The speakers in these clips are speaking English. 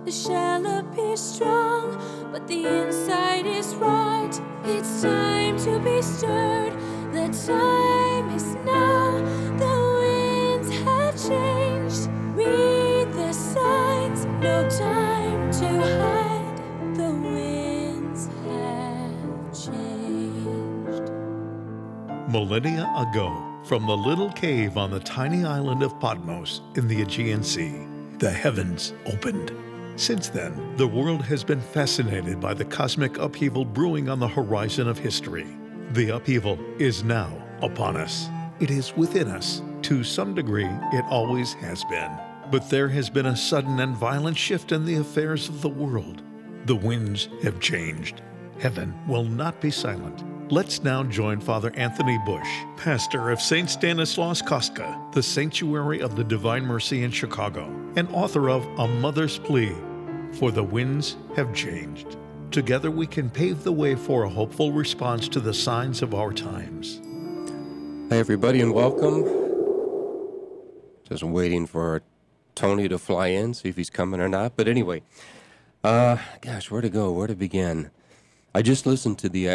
The shell appears strong, but the inside is rot. It's time to be stirred. The time is now. The winds have changed. Read the signs. No time to hide. The winds have changed. Millennia ago, from the little cave on the tiny island of Patmos in the Aegean Sea, the heavens opened. Since then, the world has been fascinated by the cosmic upheaval brewing on the horizon of history. The upheaval is now upon us. It is within us. To some degree, it always has been. But there has been a sudden and violent shift in the affairs of the world. The winds have changed. Heaven will not be silent. Let's now join Father Anthony Bush, pastor of St. Stanislaus Kostka, the Sanctuary of the Divine Mercy in Chicago, and author of A Mother's Plea, For the Winds Have Changed. Together we can pave the way for a hopeful response to the signs of our times. Hi, everybody, and welcome. Just waiting for Tony to fly in, see if he's coming or not. But anyway, gosh, where to go? Where to begin? I just listened to the.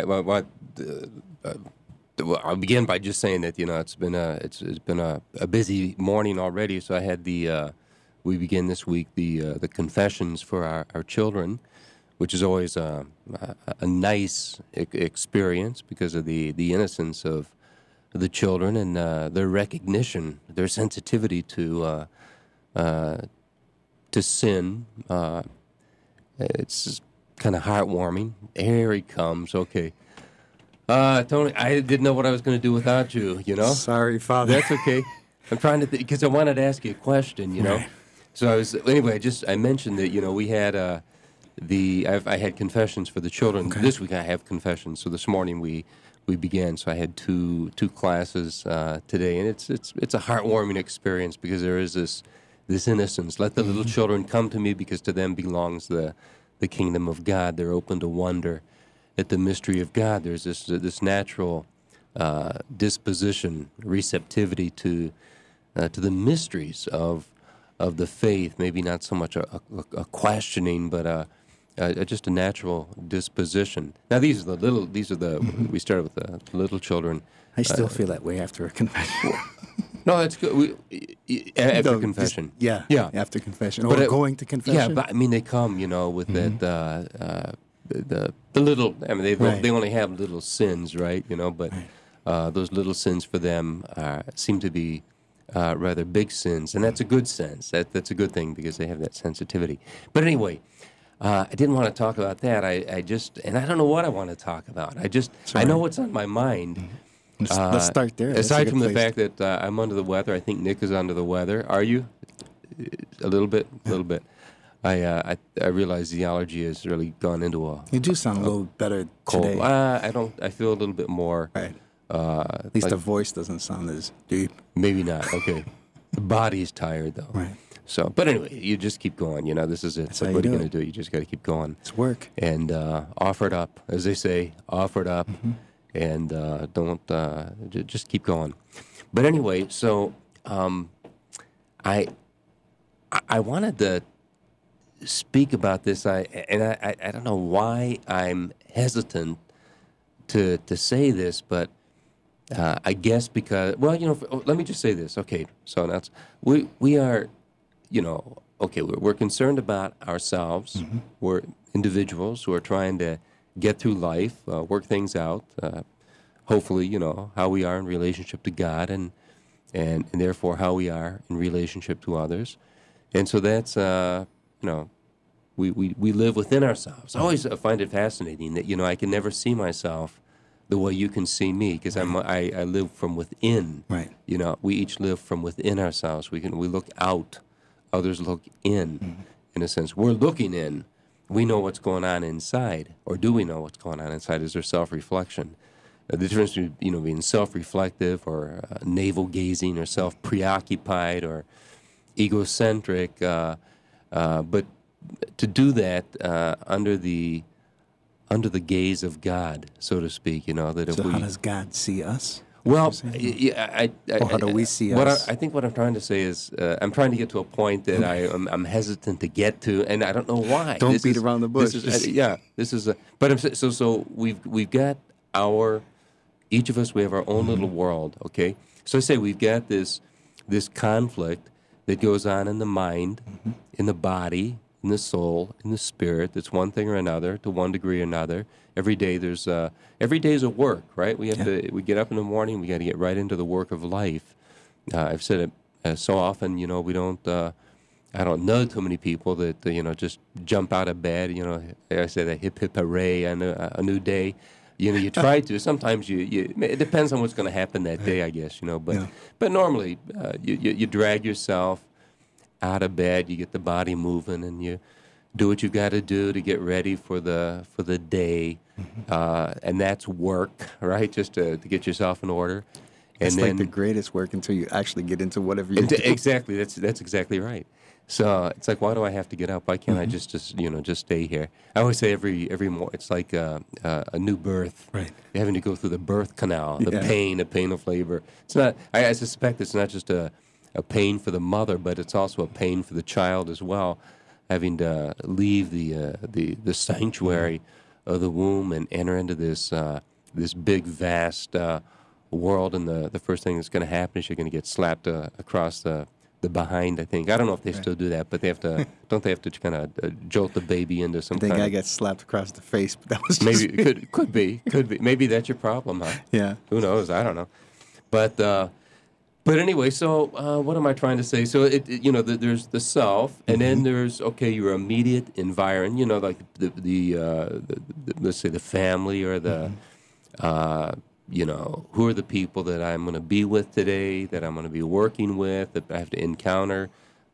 I'll begin by just saying that it's been a busy morning already. So I had we begin this week the confessions for our children, which is always a nice experience because of the innocence of the children and their recognition, their sensitivity to sin. It's kind of heartwarming. Here he comes. Okay. Tony, I didn't know what I was going to do without you, Sorry, Father. That's okay. I'm trying to because I wanted to ask you a question, Right. So I mentioned that, we had I had confessions for the children. Okay. This week I have confessions. So this morning we began. So I had two classes today, and it's a heartwarming experience because there is this innocence. Let the little children come to me because to them belongs the kingdom of God. They're open to wonder at the mystery of God. There's this natural disposition, receptivity to the mysteries of the faith. Maybe not so much a questioning, but just a natural disposition. Now we started with the little children. I still feel that way after a confession. No, that's good. After confession. Yeah, after confession. But going to confession. Yeah, but I mean, they come, with that the little. I mean, they only have little sins, right? But those little sins for them seem to be rather big sins, and that's a good sense. That's a good thing because they have that sensitivity. But anyway. I didn't want to talk about that. I don't know what I want to talk about. I know what's on my mind. Let's start there. Aside from the fact that I'm under the weather, I think Nick is under the weather. Are you? A little bit. I realize the allergy has really gone into a. You do sound a little better cold. today. I feel a little bit more. Right. At least the voice doesn't sound as deep. Maybe not. Okay. The body's tired though. Right. So, but anyway, you just keep going. This is it. That's So how what are you you do going to do? You just got to keep going. It's work. And offer it up, as they say, offer it up, and don't just keep going. But anyway, so I wanted to speak about this. I don't know why I'm hesitant to say this, but I guess because let me just say this. Okay, so that's we are. We're concerned about ourselves. We're individuals who are trying to get through life, work things out. Hopefully, how we are in relationship to God, and therefore how we are in relationship to others. And so that's we live within ourselves. I always find it fascinating that I can never see myself the way you can see me because I live from within. Right. We each live from within ourselves. We look out. Others look in a sense. We're looking in. We know what's going on inside, or do we know what's going on inside? Is there self-reflection? The difference between being self-reflective or navel-gazing or self-preoccupied or egocentric, but to do that under the gaze of God, so to speak. That if how does God see us? Well, Or how do we see us? I think what I'm trying to say is I'm trying to get to a point that I'm hesitant to get to, and I don't know why. Don't beat around the bush. So we've got each of us, we have our own little world, okay? So I say we've got this conflict that goes on in the mind, in the body, in the soul, in the spirit. That's one thing or another, to one degree or another. Every day is a work, right? We get up in the morning, we got to get right into the work of life. I've said it so often, we don't, I don't know too many people that, just jump out of bed, I say that hip, hip, hooray, on a new day. You try to. Sometimes it depends on what's going to happen that day, I guess, but normally you drag yourself out of bed, you get the body moving, and you do what you've got to do to get ready for the day, and that's work, right? Just to get yourself in order. And it's then, like the greatest work until you actually get into whatever you do. Exactly, that's exactly right. So it's like, why do I have to get up? Why can't I just stay here? I always say every morning, it's like a new birth. Right. You're having to go through the birth canal, the pain of labor. It's not. I suspect it's not just a pain for the mother, but it's also a pain for the child as well, having to leave the sanctuary of the womb and enter into this big, vast world. And the first thing that's going to happen is you're going to get slapped across the behind, I think. I don't know if they still do that, but they have to. Don't they have to kind of jolt the baby into some kind of... I think I got slapped across the face, but that was just... Maybe could be. Maybe that's your problem, huh? Yeah. Who knows? I don't know. But anyway, so what am I trying to say? So there's the self, and then there's your immediate environment. Like the let's say the family or the who are the people that I'm going to be with today, that I'm going to be working with, that I have to encounter,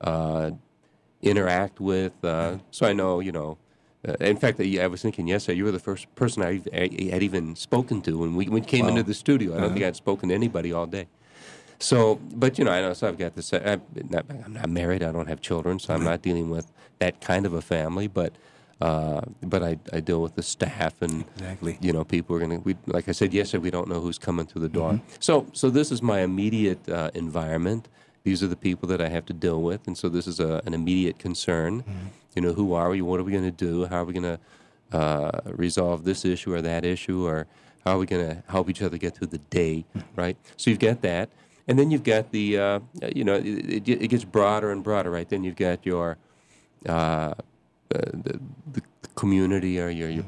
interact with. So I know, in fact, I was thinking yesterday, you were the first person I had even spoken to when we came into the studio. I don't think I'd spoken to anybody all day. So, but, I know, so I've got this, I'm not married, I don't have children, so I'm not dealing with that kind of a family, but I deal with the staff and exactly. People are going to. Like I said yesterday, we don't know who's coming through the door. So this is my immediate environment. These are the people that I have to deal with, and so this is an immediate concern. Who are we? What are we going to do? How are we going to resolve this issue or that issue, or how are we going to help each other get through the day? Right. So you've got that, and then you've got the it gets broader and broader. Right. Then you've got your the community or your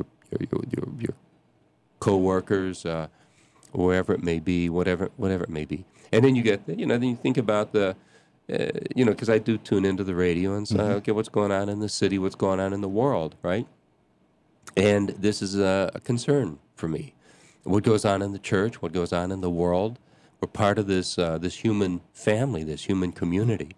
co-workers, wherever it may be, whatever it may be, and then you get then you think about the because I do tune into the radio and say, okay, what's going on in the city, what's going on in the world, right? And this is a concern for me. What goes on in the church, what goes on in the world. We're part of this human family, this human community.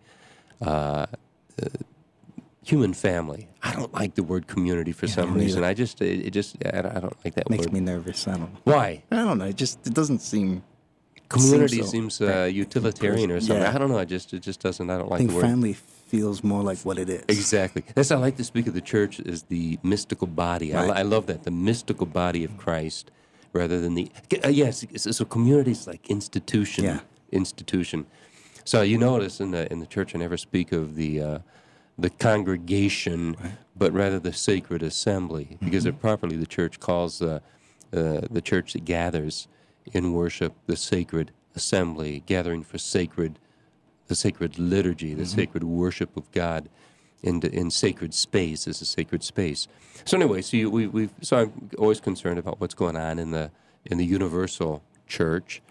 Human family. I don't like the word community for some reason. I don't like that word. Makes me nervous. I don't know. Why? I don't know. It doesn't seem. Community seems utilitarian or something. Yeah. I don't know. It just doesn't. I don't like the word. I think family feels more like what it is. Exactly. That's how I like to speak of the church as the mystical body. Right. I love that, the mystical body of Christ, rather than the yes. So community is like institution. Yeah. Institution. So you notice in the church, I never speak of the congregation, but rather the sacred assembly, because properly the church calls the church that gathers in worship the sacred assembly, gathering for the sacred liturgy, the sacred worship of God in sacred space as a sacred space. So anyway, so I'm always concerned about what's going on in the universal church.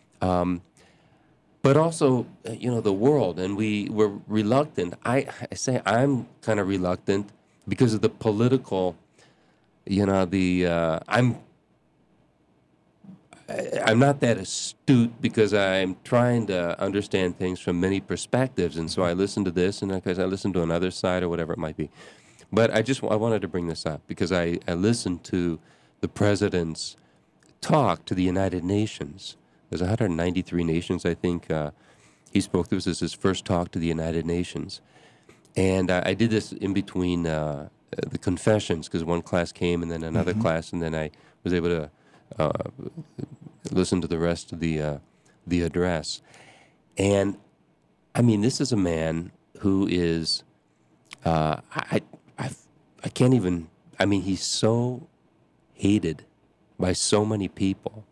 But also, the world, and we're reluctant. I say I'm kind of reluctant because of the political, I'm not that astute because I'm trying to understand things from many perspectives, and so I listen to this, and because I listen to another side or whatever it might be. But I wanted to bring this up because I listened to the president's talk to the United Nations. There's 193 nations, I think, he spoke. This was his first talk to the United Nations. And I did this in between the confessions, because one class came and then another class, and then I was able to listen to the rest of the address. And I mean, this is a man who is, I can't even, I mean, he's so hated by so many people.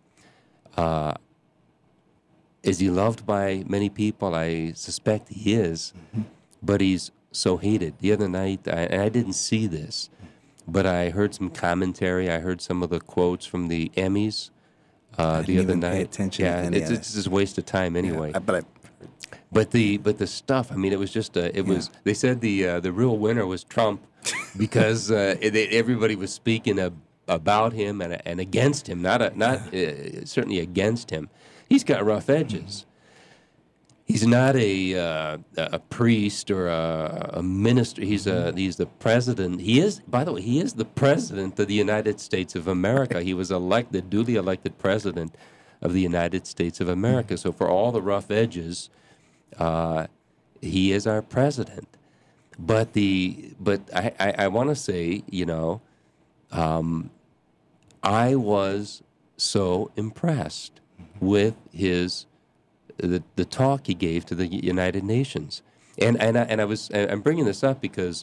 Is he loved by many people? I suspect he is, but he's so hated. The other night, and I didn't see this, but I heard some commentary. I heard some of the quotes from the Emmys the other night. Pay attention yeah, to any it's of just a waste of time anyway. Yeah, But the stuff, I mean, it was just it was. They said the real winner was Trump because everybody was speaking about him and against him, not certainly against him. He's got rough edges. He's not a priest or a minister. He's the president. He is, by the way, he is the president of the United States of America. He was duly elected president of the United States of America. So for all the rough edges, he is our president. But I want to say, I was so impressed with the talk he gave to the United Nations, and I'm bringing this up because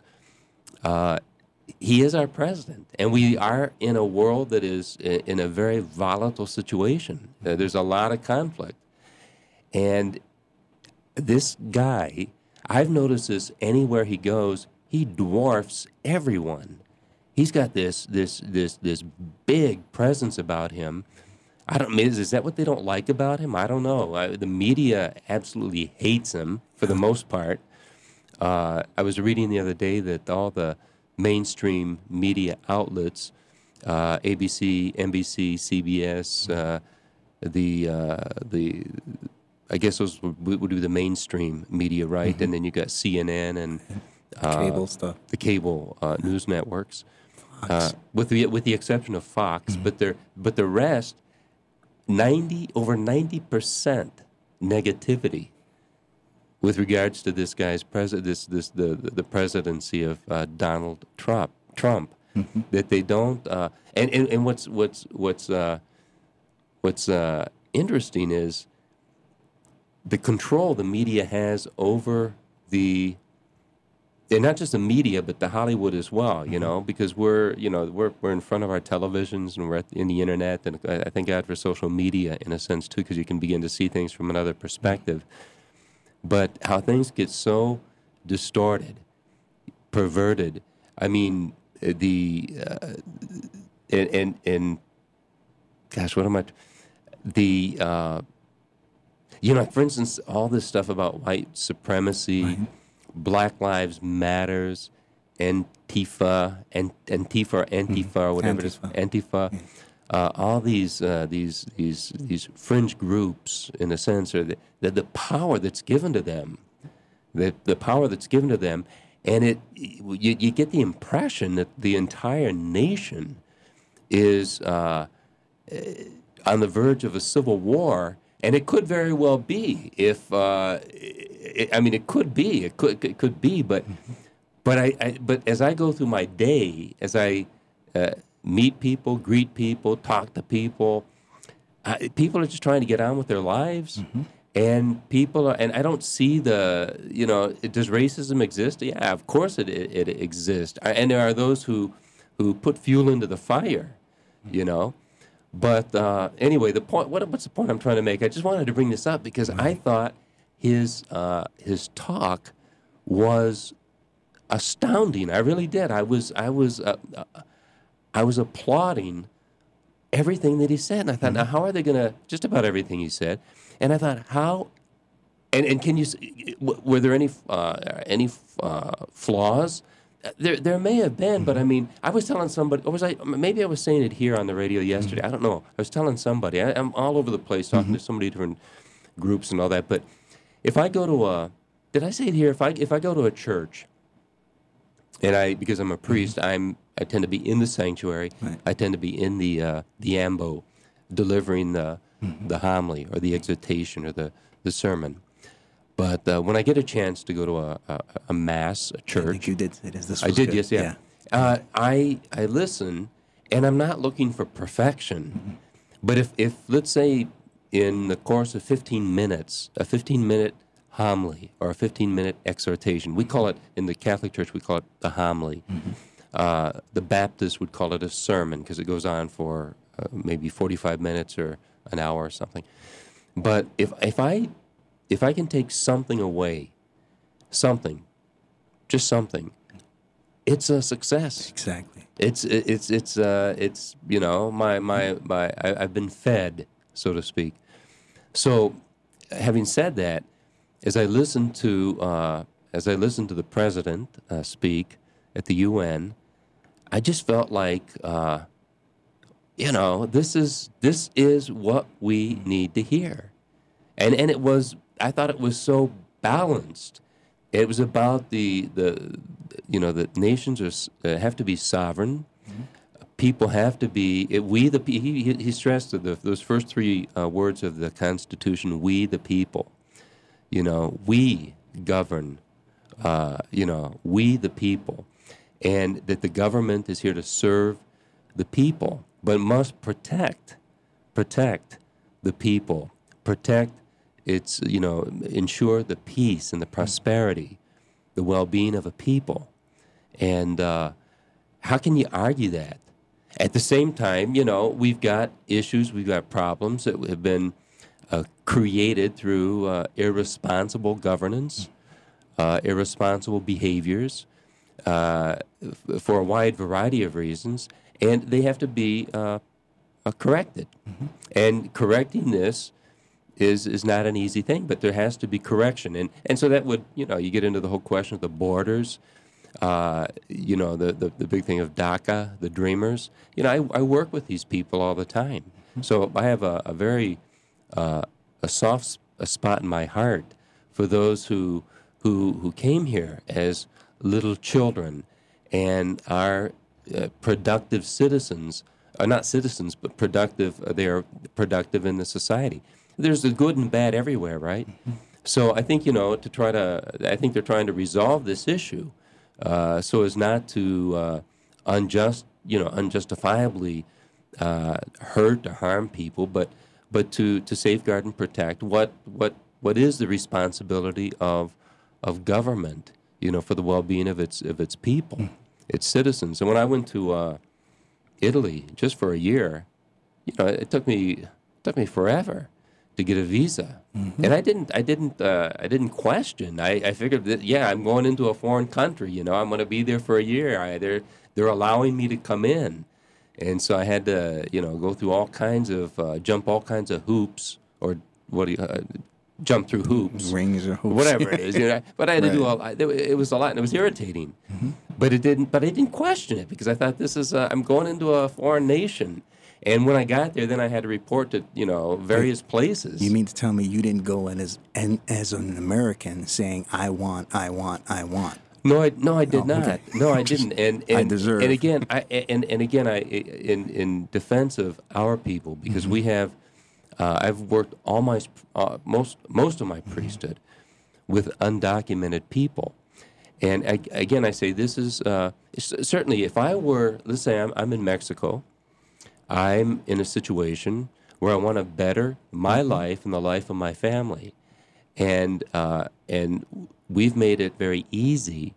he is our president, and we are in a world that is in a very volatile situation. There's a lot of conflict, and this guy, I've noticed this anywhere he goes, he dwarfs everyone. He's got this big presence about him. Is that what they don't like about him? I don't know. The media absolutely hates him for the most part. I was reading the other day that all the mainstream media outlets, ABC, NBC, CBS, I guess those would be the mainstream media, right? Mm-hmm. And then you got CNN and cable stuff, the cable news networks, with the exception of Fox. Mm-hmm. But the rest. Over 90% negativity with regards to this guy's the presidency of Donald Trump. Mm-hmm. That they don't and what's interesting is the control the media has over and not just the media, but the Hollywood as well, because we're in front of our televisions and we're in the internet, and I thank God for social media in a sense too, because you can begin to see things from another perspective. But how things get so distorted, perverted. I mean, gosh, what am I? For instance, all this stuff about white supremacy. Right. Black Lives Matters, Antifa, or whatever it is, Antifa. Yeah. All these fringe groups, in a sense, are the power that's given to them, the power that's given to them, and you get the impression that the entire nation is on the verge of a civil war. And it could very well be if it could be, but as I go through my day, as I meet people, greet people, talk to people, people are just trying to get on with their lives, mm-hmm. and and I don't see does racism exist? Yeah, of course it exists, and there are those who put fuel into the fire, But anyway, the point. What's the point I'm trying to make? I just wanted to bring this up because I thought his talk was astounding. I really did. I was applauding everything that he said, and I thought, now how are they going to? Just about everything he said, and I thought, how? And can you? Were there any flaws? There may have been, but I mean, I was telling somebody, maybe I was saying it here on the radio yesterday. I don't know. I was telling somebody. I'm all over the place talking to so many different groups and all that. But if I go to did I say it here? If I go to a church, and because I'm a priest, I tend to be in the sanctuary. Right. I tend to be in the ambo, delivering the homily or the exhortation or the sermon. But when I get a chance to go to a mass, a church, I think you did say this. I did, yes, yeah. I listen, and I'm not looking for perfection. But if let's say in the course of 15 minutes, a 15-minute homily or a 15-minute exhortation, we call it, in the Catholic Church, we call it the homily. The Baptists would call it a sermon because it goes on for maybe 45 minutes or an hour or something. But if I can take something away, just something, it's a success. Exactly. It's you know, I've been fed, so to speak. So, having said that, as I listened to the president speak at the UN, I just felt like, you know, this is what we need to hear, and it was. I thought it was so balanced. It was about the nations have to be sovereign. People have to be. He stressed those first three words of the Constitution. We the people. You know, we govern. You know, we the people, and that the government is here to serve the people, but must protect the people, ensure the peace and the prosperity, the well-being of a people. And how can you argue that? At the same time, you know, we've got issues, we've got problems that have been created through irresponsible governance, irresponsible behaviors, for a wide variety of reasons, and they have to be corrected. And correcting this is not an easy thing, but there has to be correction. And so that would, you know, you get into the whole question of the borders, you know, the big thing of DACA, the Dreamers. You know, I work with these people all the time. So I have a very a soft spot in my heart for those who came here as little children and are productive citizens, not citizens, but productive. They are productive in the society. There's the good and bad everywhere, right? So I think, you know, I think they're trying to resolve this issue so as not to unjustifiably hurt or harm people, but to safeguard and protect what is the responsibility of government, you know, for the well-being of its people, its citizens. And when I went to Italy just for a year, you know, it took me forever to get a visa, and I didn't question. I figured that, yeah, I'm going into a foreign country. You know, I'm going to be there for a year. They're allowing me to come in, and so I had to, you know, go through all kinds of jump all kinds of hoops, or jump through hoops, rings or hoops, whatever it is. You know, but I had to do all. It was a lot, and it was irritating. But I didn't question it because I thought this is I'm going into a foreign nation. And when I got there, then I had to report to, you know, various places. You mean to tell me you didn't go in as an American saying, I want? No, I did not. Okay. No, I didn't. And I deserve. And again, in defense of our people, because we have, I've worked all my most of my priesthood with undocumented people, and I say this is certainly, if I were, let's say I'm in Mexico. I'm in a situation where I want to better my life and the life of my family, and we've made it very easy.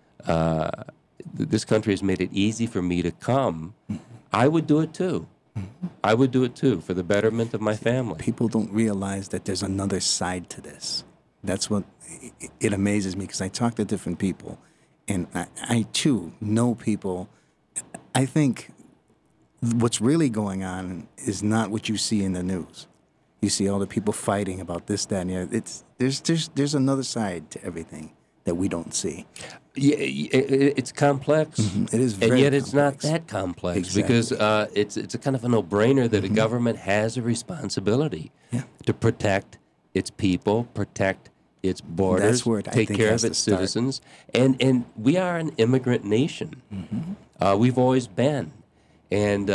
This country has made it easy for me to come. I would do it too. I would do it too for the betterment of my family. People don't realize that there's another side to this. That's what it amazes me, because I talk to different people, and I too know people. I think what's really going on is not what you see in the news. You see all the people fighting about this, that, and the other. There's another side to everything that we don't see. Yeah, it's complex. It is very and yet complex. It's not that complex. Exactly. Because it's a kind of a no-brainer that a government has a responsibility to protect its people, protect its borders, That's where take care of its citizens. And we are an immigrant nation. We've always been. And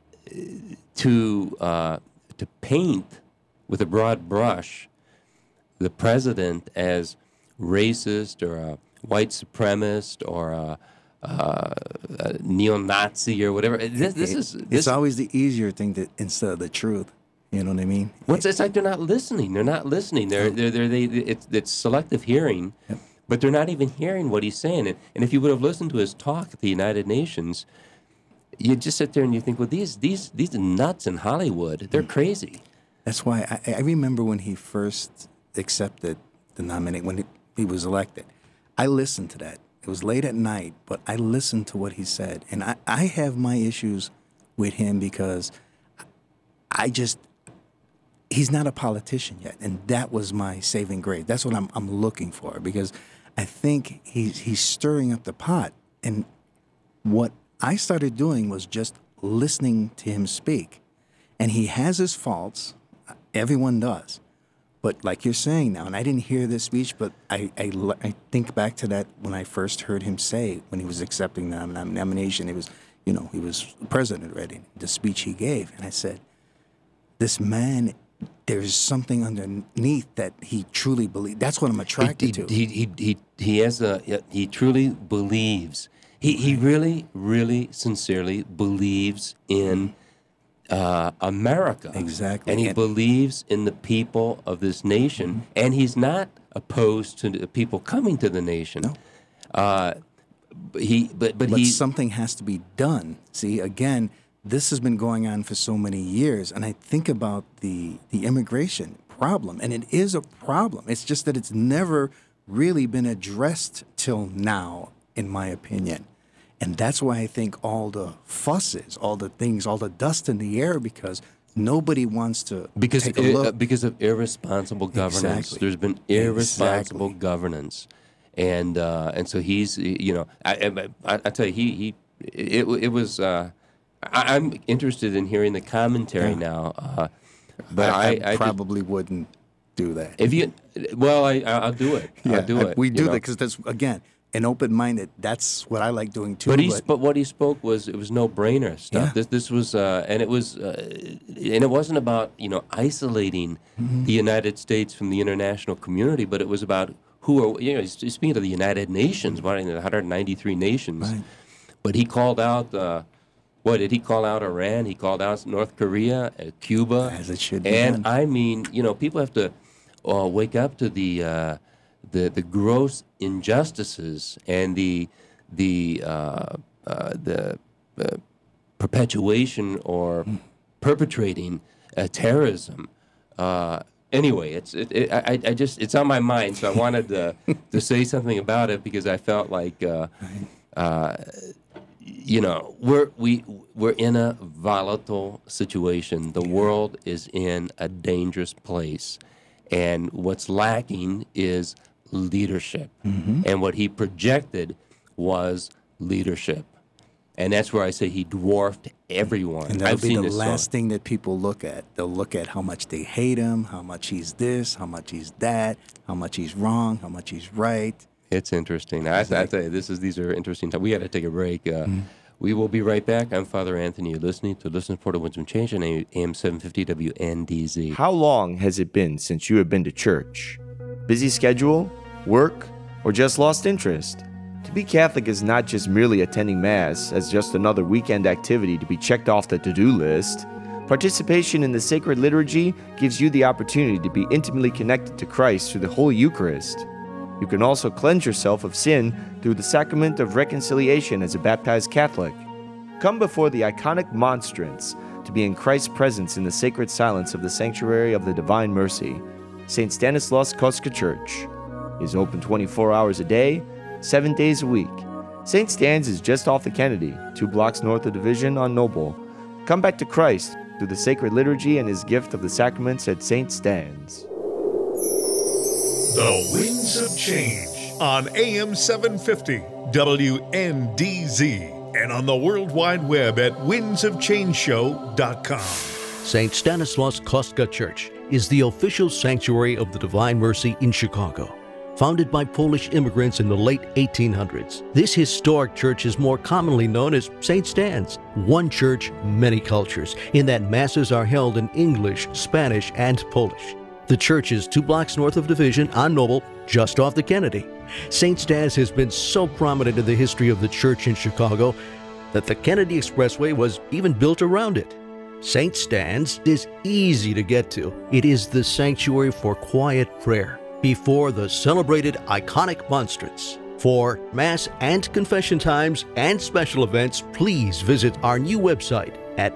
to paint with a broad brush the president as racist or a white supremacist or neo-Nazi or whatever. It's always the easier thing instead of the truth. You know what I mean? It's like they're not listening. They're not listening. It's selective hearing, Yep. but they're not even hearing what he's saying. And if you would have listened to his talk at the United Nations, you just sit there and you think, well, these nuts in Hollywood, they're crazy. That's why I remember when he first accepted the nomination, when he was elected. I listened to that. It was late at night, but I listened to what he said. And I have my issues with him because he's not a politician yet. And that was my saving grace. That's what I'm looking for, because I think he's stirring up the pot. And what I started doing was just listening to him speak. And he has his faults. Everyone does. But like you're saying now, and I didn't hear this speech, but I think back to that when I first heard him say, when he was accepting the nomination, he was president already, the speech he gave. And I said, this man, there's something underneath that he truly believes. That's what I'm attracted to. He truly believes. He really, really sincerely believes in America. Exactly. And he believes in the people of this nation, and he's not opposed to the people coming to the nation. No. But something has to be done. See, again, this has been going on for so many years, and I think about the immigration problem, and it is a problem. It's just that it's never really been addressed till now, in my opinion. And that's why I think all the fusses, all the things, all the dust in the air, because nobody wants to take a look. Because of irresponsible governance. Exactly. There's been irresponsible governance. And so he's, I tell you, it was, I'm interested in hearing the commentary now. But I probably wouldn't do that. If you, I'll do it. I'll do it. We do that because that's, again, an open-minded. That's what I like doing too. But what he spoke was, it was no-brainer stuff. Yeah. This was and it wasn't about isolating the United States from the international community, but it was about who are he's speaking of the United Nations, 193 nations. Right. But he called out. What did he call out? Iran. He called out North Korea, Cuba, as it should be. And done. I mean, people have to wake up to the gross injustices and the perpetuation or perpetrating terrorism. Anyway, it's on my mind, so I wanted to say something about it because I felt like we're in a volatile situation. The world is in a dangerous place, and what's lacking is leadership. And what he projected was leadership. And that's where I say he dwarfed everyone. And that'll be the last thing that people look at. They'll look at how much they hate him, how much he's this, how much he's that, how much he's wrong, how much he's right. It's interesting. I tell you, these are interesting times. We got to take a break. We will be right back. I'm Father Anthony. You're listening to Listen for the Winds of Change on AM 750 WNDZ. How long has it been since you have been to church? Busy schedule, work, or just lost interest? To be Catholic is not just merely attending Mass as just another weekend activity to be checked off the to-do list. Participation in the sacred liturgy gives you the opportunity to be intimately connected to Christ through the Holy Eucharist. You can also cleanse yourself of sin through the sacrament of reconciliation as a baptized Catholic. Come before the iconic monstrance to be in Christ's presence in the sacred silence of the Sanctuary of the Divine Mercy. St. Stanislaus Kostka Church is open 24 hours a day, 7 days a week. St. Stan's is just off the Kennedy, 2 blocks north of Division on Noble. Come back to Christ through the sacred liturgy and his gift of the sacraments at St. Stan's. The Winds of Change on AM 750 WNDZ and on the World Wide Web at windsofchangeshow.com. St. Stanislaus Kostka Church is the official sanctuary of the Divine Mercy in Chicago. Founded by Polish immigrants in the late 1800s, this historic church is more commonly known as St. Stan's. One church, many cultures, in that masses are held in English, Spanish, and Polish. The church is 2 blocks north of Division on Noble, just off the Kennedy. St. Stan's has been so prominent in the history of the church in Chicago that the Kennedy Expressway was even built around it. St. Stan's is easy to get to. It is the sanctuary for quiet prayer before the celebrated iconic monstrance. For Mass and confession times and special events, please visit our new website at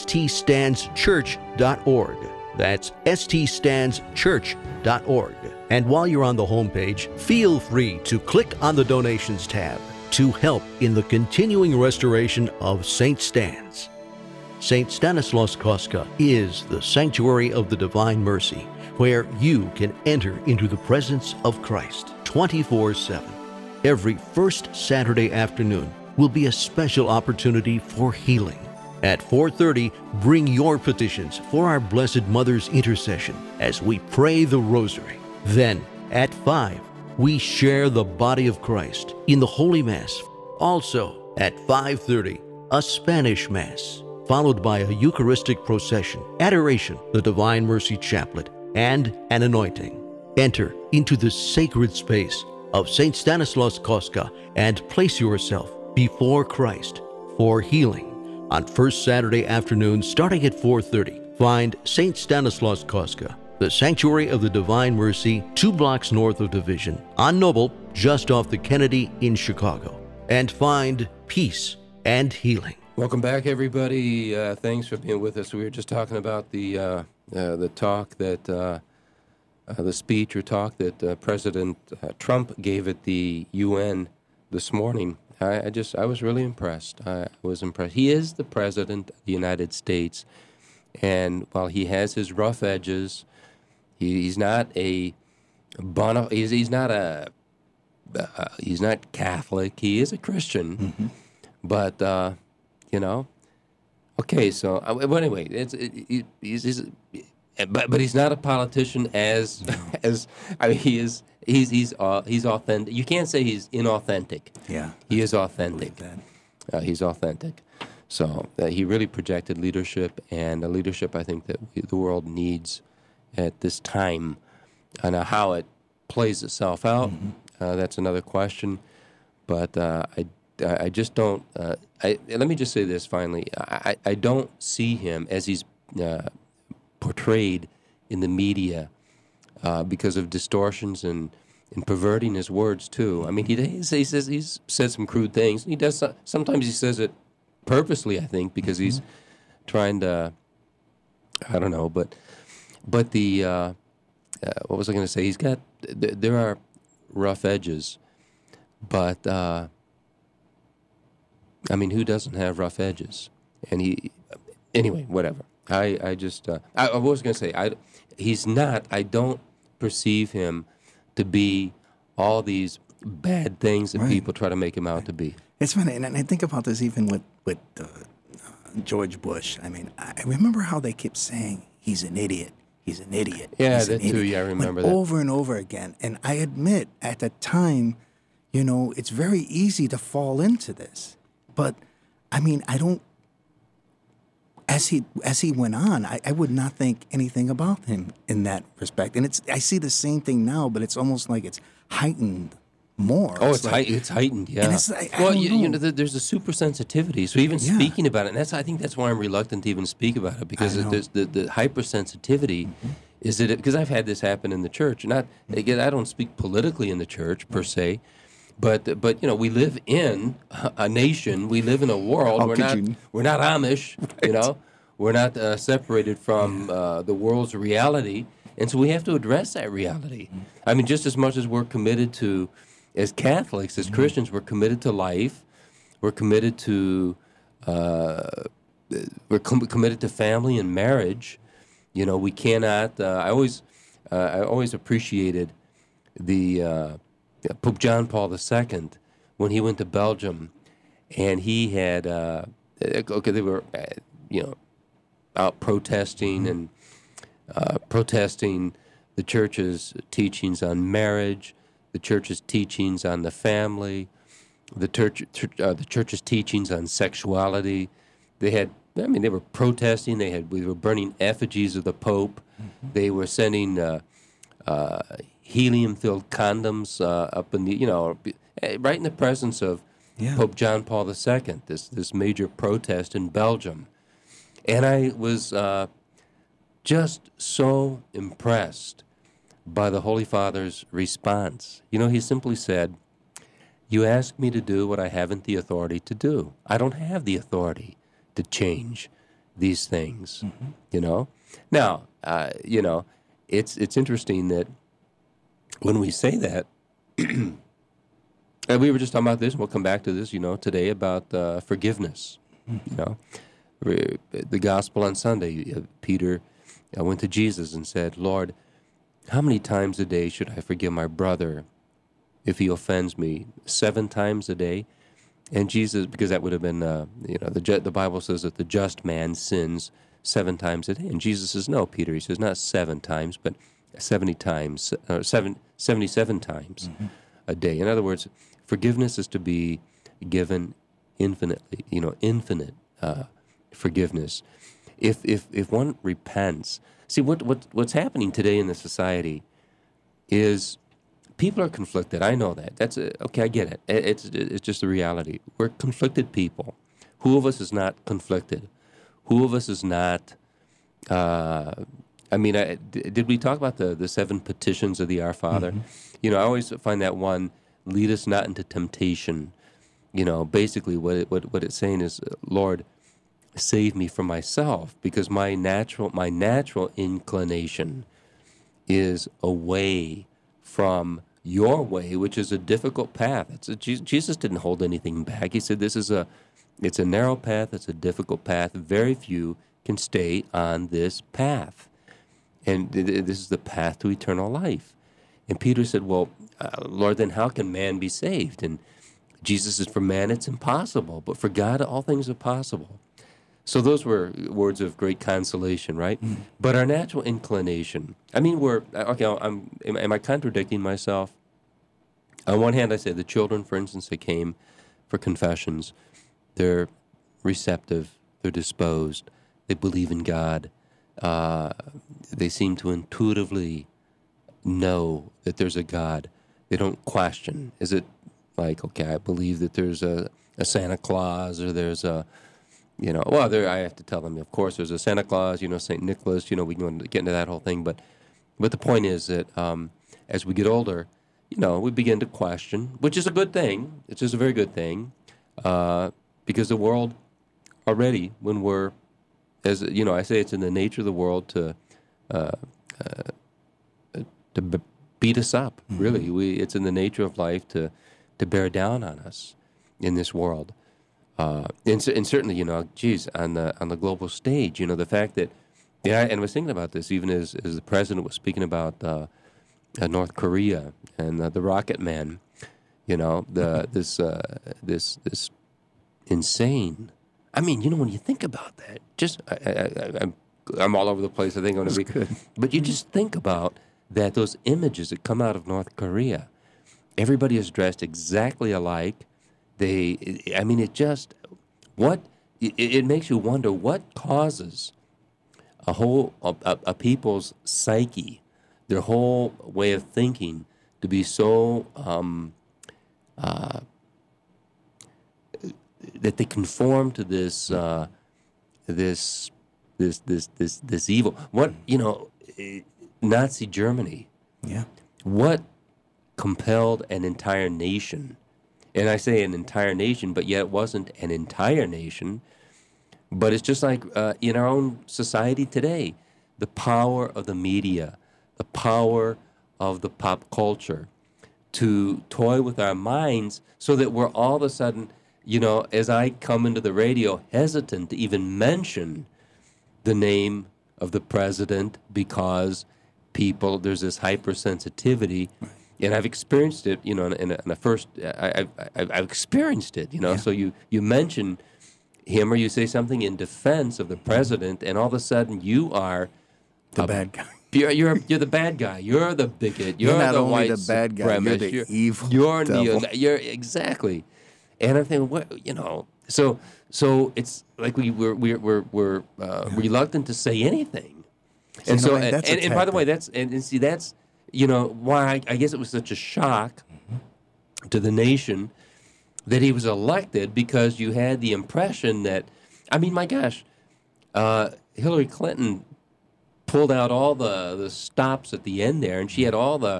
ststandschurch.org. That's ststandschurch.org. And while you're on the homepage, feel free to click on the Donations tab to help in the continuing restoration of St. Stan's. St. Stanislaus Kostka is the sanctuary of the Divine Mercy, where you can enter into the presence of Christ 24/7. Every first Saturday afternoon will be a special opportunity for healing. At 4:30, bring your petitions for our Blessed Mother's intercession as we pray the Rosary. Then, at 5, we share the body of Christ in the Holy Mass. Also, at 5:30, a Spanish Mass, followed by a Eucharistic procession, adoration, the Divine Mercy Chaplet, and an anointing. Enter into the sacred space of St. Stanislaus Kostka and place yourself before Christ for healing. On first Saturday afternoon, starting at 4:30, find St. Stanislaus Kostka, the Sanctuary of the Divine Mercy, 2 blocks north of Division, on Noble, just off the Kennedy in Chicago, and find peace and healing. Welcome back, everybody. Thanks for being with us. We were just talking about the talk that the speech or talk that President Trump gave at the UN this morning. I was really impressed. I was impressed. He is the President of the United States, and while he has his rough edges, he's not a he's not Catholic. He is a Christian, Mm-hmm. but okay. So, but anyway, but he's not a politician as I mean, he's authentic. You can't say he's inauthentic. Yeah. He is authentic. He's authentic. So he really projected leadership, and a leadership I think that the world needs at this time. And how it plays itself out, that's another question. But I just don't. Let me just say this finally. I don't see him as he's portrayed in the media because of distortions and perverting his words too. I mean, he's said some crude things. He does sometimes he says it purposely, I think, because he's trying to. I don't know, but the what was I going to say? He's got there are rough edges, but I mean, who doesn't have rough edges? And anyway, whatever. I was going to say he's not. I don't perceive him to be all these bad things that people try to make him out to be. It's funny, and I think about this even with George Bush. I mean, I remember how they kept saying he's an idiot. He's an idiot. Yeah, he's that too. Yeah, I remember that. Over and over again. And I admit, at the time, it's very easy to fall into this. But, I mean, I don't. As he went on, I would not think anything about him in that respect. And I see the same thing now, but it's almost like it's heightened more. Oh, it's heightened, yeah. And it's like, I don't know. There's a super sensitivity. So even speaking about it, and I think that's why I'm reluctant to even speak about it, because there's the hypersensitivity is that because I've had this happen in the church. Not again, I don't speak politically in the church per se, but we live in a nation. We live in a world. We're not Amish. Right. We're not separated from the world's reality, and so we have to address that reality. I mean, just as much as we're committed to. As Catholics, as Christians, we're committed to life. We're committed to committed to family and marriage. We cannot. I always appreciated the Pope John Paul II when he went to Belgium, and he had they were out protesting and protesting the church's teachings on marriage. The church's teachings on the family, the church's teachings on sexuality. They were protesting. We were burning effigies of the Pope. They were sending helium-filled condoms up in the, right in the presence of Pope John Paul II, this major protest in Belgium. And I was just so impressed by the Holy Father's response. He simply said, "You ask me to do what I haven't the authority to do. I don't have the authority to change these things." Now, it's interesting that when we say that, and we were just talking about this, and we'll come back to this, today about forgiveness. The gospel on Sunday, Peter went to Jesus and said, "Lord, how many times a day should I forgive my brother if he offends me? 7 times a day?" And Jesus, because that would have been, the Bible says that the just man sins 7 times a day. And Jesus says, "No, Peter," he says, "not 7 times, but 70 times, 77 times a day." In other words, forgiveness is to be given infinitely, infinite forgiveness. If one repents, see what's happening today in the society is people are conflicted. I know that. That's okay. I get it. It's just the reality. We're conflicted people. Who of us is not conflicted? Who of us is not? Did we talk about the 7 petitions of the Our Father? I always find that one: lead us not into temptation. Basically what it's saying is, Lord, save me from myself, because my natural inclination is away from your way, which is a difficult path. Jesus didn't hold anything back. He said it's a narrow path, it's a difficult path. Very few can stay on this path. And this is the path to eternal life. And Peter said, "Well, Lord, then how can man be saved?" And Jesus said, "For man it's impossible, but for God all things are possible." So those were words of great consolation, right? But our natural inclination, am I contradicting myself? On one hand, I say the children, for instance, they came for confessions. They're receptive, they're disposed, they believe in God. They seem to intuitively know that there's a God. They don't question. Is it like, okay, I believe that there's a Santa Claus, or there's a, I have to tell them, of course, there's a Santa Claus, St. Nicholas, we can get into that whole thing. But the point is that as we get older, we begin to question, which is a good thing. It's just a very good thing, because the world already, when we're, I say it's in the nature of the world to beat us up. Really, it's in the nature of life to bear down on us in this world. And certainly, on the global stage, the fact that, and I was thinking about this even as the president was speaking about North Korea and the Rocket Man, this insane. When you think about that, just I'm all over the place. I think I'm going to be, but you just think about that. Those images that come out of North Korea, everybody is dressed exactly alike. It makes you wonder what causes a people's psyche, their whole way of thinking, to be so that they conform to this evil. What Nazi Germany? Yeah. What compelled an entire nation? And I say an entire nation, but yet it wasn't an entire nation. But it's just like in our own society today, the power of the media, the power of the pop culture to toy with our minds so that we're all of a sudden, as I come into the radio, hesitant to even mention the name of the president because there's this hypersensitivity. And I've experienced it, in a first. I've experienced it, Yeah. So you mention him or you say something in defense of the president, and all of a sudden you are The bad guy. You're the bad guy. You're the bigot. You're not the only white the bad guy, you're supremacist. the evil You're devil. You're exactly. And I'm thinking, what So it's like we're reluctant to say anything. And You know, so, man, that's a and by the way, tactic. and see, that's, why I guess it was such a shock to the nation that he was elected, because you had the impression that, I mean, my gosh, Hillary Clinton pulled out all the stops at the end there, and she had all the,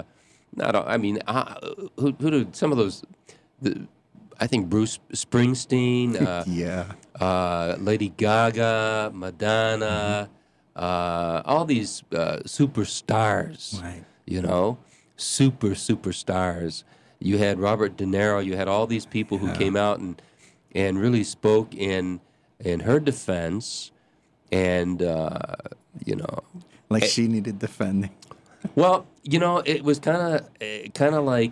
who did some of those, I think Bruce Springsteen, Lady Gaga, Madonna, all these superstars, Right. superstars. You had Robert De Niro. You had all these people who came out and really spoke in her defense, and Like she needed defending. well, it was kind of like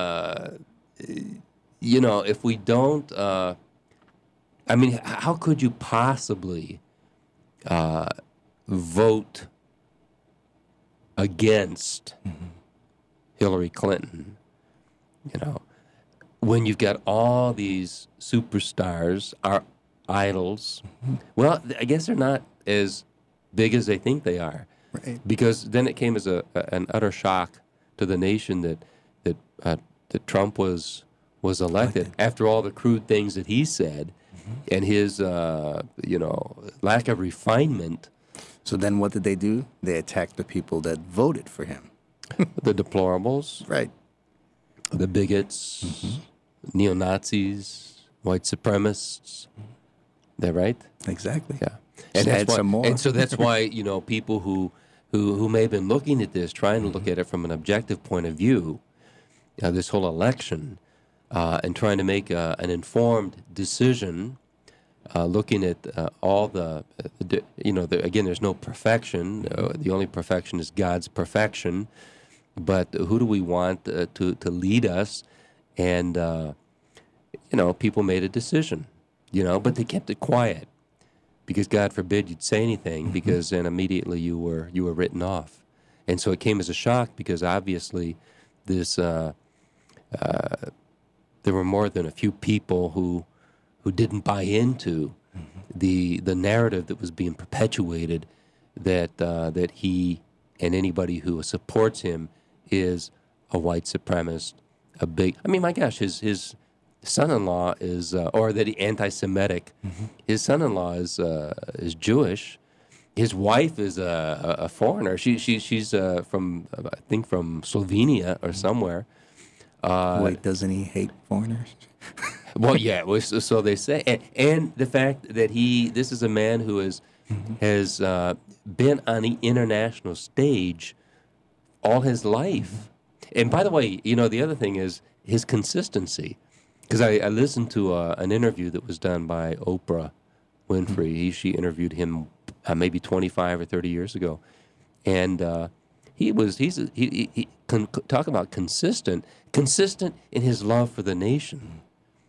if we don't, how could you possibly vote against Hillary Clinton? When you've got all these superstars, our idols. Well, I guess they're not as big as they think they are, Right. because then it came as an utter shock to the nation that Trump was elected after all the crude things that he said, and his lack of refinement. So then what did they do? They attacked the people that voted for him. The deplorables, Right. the bigots, neo-Nazis, white supremacists. That right? Exactly. Yeah. Just add that's why, some more. And so that's why, people who may have been looking at this, trying to look at it from an objective point of view, this whole election, and trying to make an informed decision, looking at all again, there's no perfection. The only perfection is God's perfection. But who do we want to lead us? And, people made a decision, but they kept it quiet, because God forbid you'd say anything, because then immediately you were written off. And so it came as a shock, because obviously this there were more than a few people who didn't buy into the narrative that was being perpetuated, that he and anybody who supports him is a white supremacist, my gosh, his son-in-law is, or that he anti-Semitic. His son-in-law is Jewish. His wife is a foreigner. She's from, I think, from Slovenia or somewhere. Wait, doesn't he hate foreigners? Well, yeah. So they say, and the fact that this is a man who has been on the international stage all his life. And by the way, the other thing is his consistency. Because I listened to an interview that was done by Oprah Winfrey. She interviewed him maybe 25 or 30 years ago, and he talk about consistent in his love for the nation.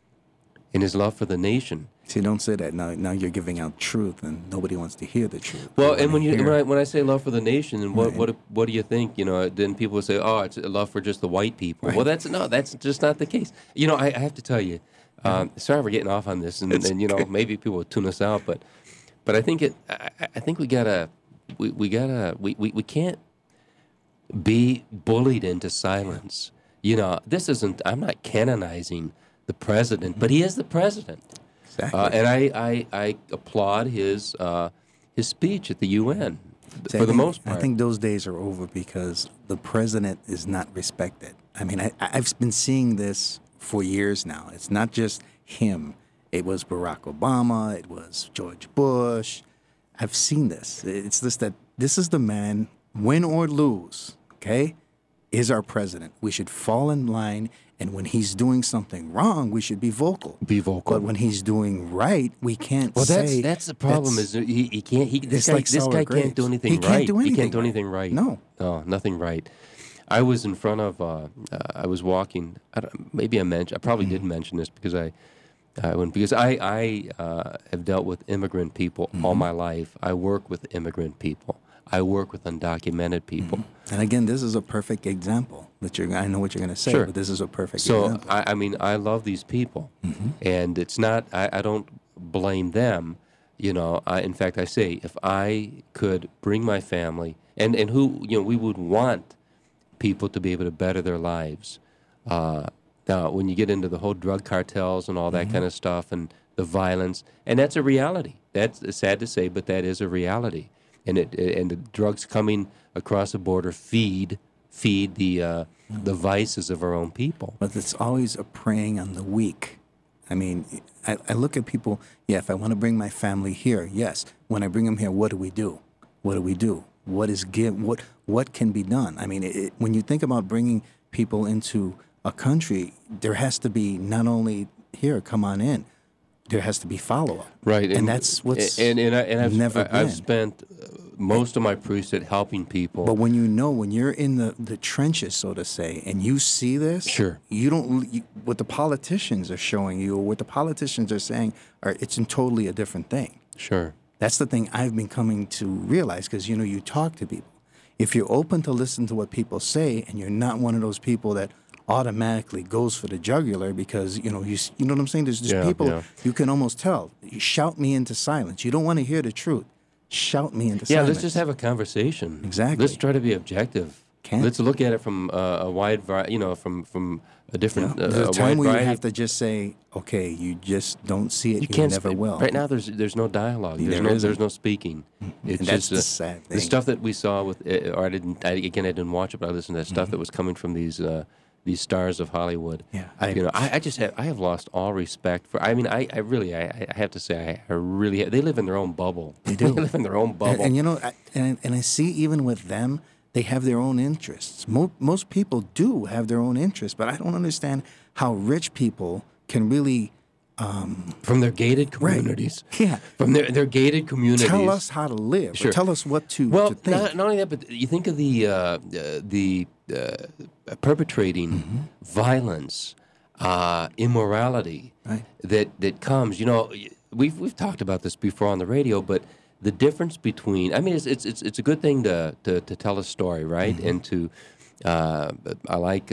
See, don't say that. Now you're giving out truth, and nobody wants to hear the truth. Well, They and wanna hear- when I say love for the nation, and what do you think? Then people will say, "Oh, it's a love for just the white people." Well, that's just not the case. I have to tell you, sorry for getting off on this, and maybe people will tune us out, but I think we can't be bullied into silence. This isn't. I'm not canonizing the president, but he is the president. Exactly. And I applaud his speech at the UN See, for the most I part. think those days are over, because the president is not respected. I mean, I've been seeing this for years now. It's not just him. It was Barack Obama. It was George Bush. I've seen this. It's just that this is the man, win or lose, okay, is our president. We should fall in line. And when he's doing something wrong, we should be vocal. But when he's doing right, we can't say. That's the problem. Is he can't? This like guy sour can't grapes. do anything He right. can't do He can't anything do right. anything right. No, nothing right. I was in front of. I was walking. Maybe I probably did mention this, because I have dealt with immigrant people all my life. I work with immigrant people. I work with undocumented people. And again, this is a perfect example that I know what you're going to say, Sure. but this is a perfect So, example. I love these people, and it's not, I don't blame them. In fact, I say, if I could bring my family and who, we would want people to be able to better their lives. Now, when you get into the whole drug cartels and all that kind of stuff and the violence, and that's a reality. That's sad to say, but that is a reality. And and the drugs coming across the border feed the vices of our own people. But it's always a preying on the weak. I mean, I look at people, if I want to bring my family here, yes. When I bring them here, what do we do? What do we do? What can be done? I mean, when you think about bringing people into a country, there has to be not only here, come on in, there has to be follow-up. Right. And that's what's I've spent most of my priesthood helping people. But when you're in the trenches, so to say, and you see this, sure, what the politicians are showing you or what the politicians are saying, it's totally a different thing. Sure. That's the thing I've been coming to realize because, you talk to people. If you're open to listen to what people say and you're not one of those people that automatically goes for the jugular because, you know what I'm saying? There's people you can almost tell. You shout me into silence. You don't want to hear the truth. Shout me into silence. Yeah, let's just have a conversation. Exactly. Let's try to be objective. Let's look at it from a wide variety, from a different There's a time where you have to just say, okay, you just don't see it. You never will. Right now, there's no dialogue. There's no speaking. It's and that's just the sad thing. The stuff that we saw with, I didn't watch it, but I listened to that stuff that was coming from these stars of Hollywood. Yeah, I have lost all respect for. I mean, I really have to say, I really they live in their own bubble. They do. They live in their own bubble. And I see even with them, they have their own interests. Most people do have their own interests, but I don't understand how rich people can really. From their gated communities. Right. Yeah. From their gated communities. Tell us how to live. Sure. Or tell us what to think. Not only that, but you think of the perpetrating violence, immorality that comes. We've talked about this before on the radio, but the difference between, I mean, it's a good thing to tell a story, right? And to I like